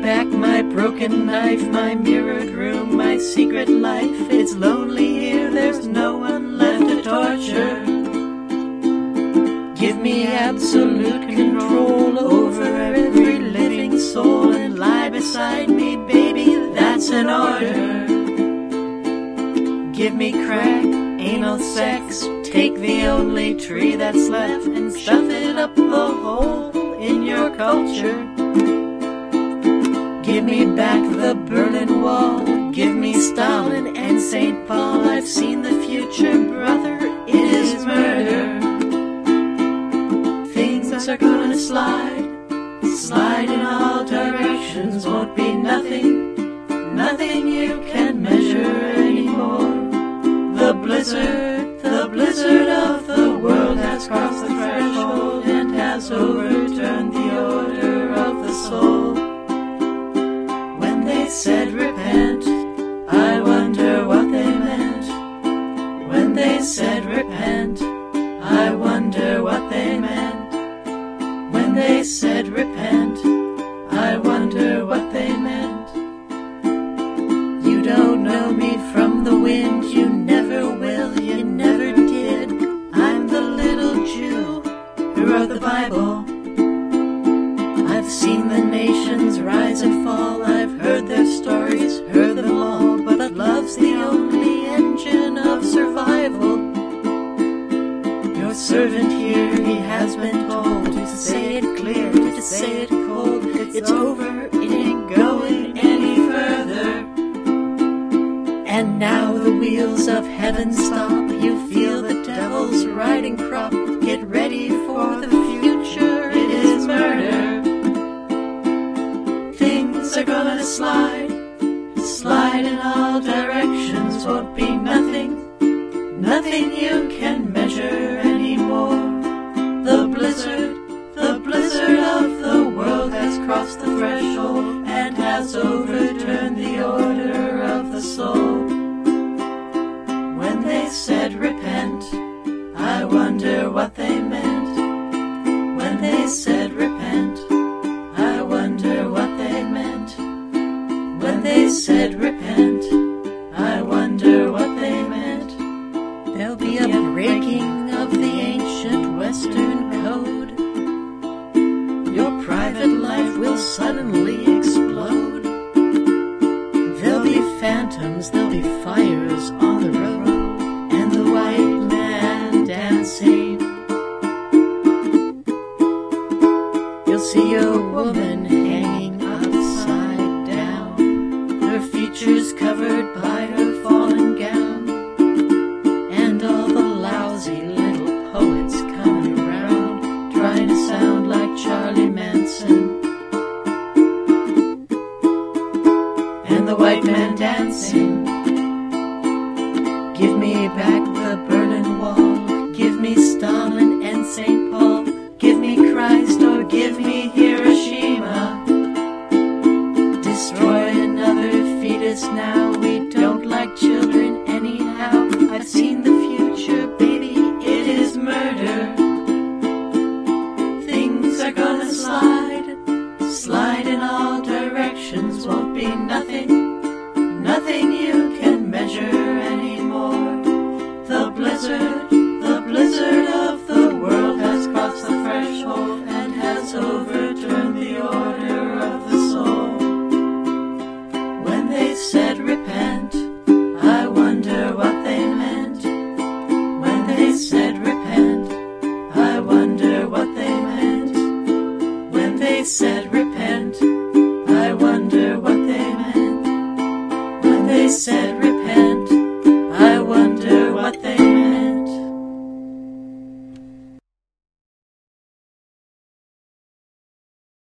back my broken knife, my mirrored room, my secret life. It's lonely here, there's no one left to torture. Give me absolute control over every living soul, and lie beside me, baby, that's an order. Give me crack, anal sex, take the only tree that's left and stuff it up the hole in your culture. Give me back the Berlin Wall, give me Stalin and St. Paul. I've seen the future, brother, it is murder. Things are gonna slide, slide in all directions. Won't be nothing, nothing you can measure anymore. The blizzard of the world has crossed the threshold and has overturned the order of the soul. When they said repent, I wonder what they meant. When they said repent, I wonder what they meant. When they said repent, I wonder what they meant. You don't know me from the wind, you never will, you never did. I'm the little Jew who wrote the Bible. I've seen the nations rise and fall, I've heard their stories, heard them all, but love's the only engine of survival. Your servant here, he has been told to say it clear, to say it cold. It's over, it ain't going any further. And now the wheels of heaven stop, you feel the devil's riding crop. Get ready for the future, it is murder. Things are gonna slide, slide in all directions. Won't be nothing, nothing you can measure anymore. The blizzard of the world has crossed the threshold and has overturned the order of the soul. When they said repent, I wonder what they meant. When they said repent, I wonder what they meant. When they said repent, I wonder what they meant. There'll be a breaking of the ancient Western code. Your private life will suddenly explode. There'll be phantoms, there'll be fires on the road, and the white man dancing. You'll see a woman hanging upside down, her features covered by her fallen gown, and all the lousy little poets coming around, trying to sound like Charlie Manson. And the white man dancing. Give me back the Berlin Wall, give me Stalin and St. Paul, give me Christ or give me Hiroshima. Destroy another fetus now, we don't like children anyhow. I've seen the future, baby, it is murder. Things are gonna slide, slide in all directions. Won't be nothing, nothing you can measure anymore. The blizzard of the world has crossed the threshold and has overturned the order of the soul. When they said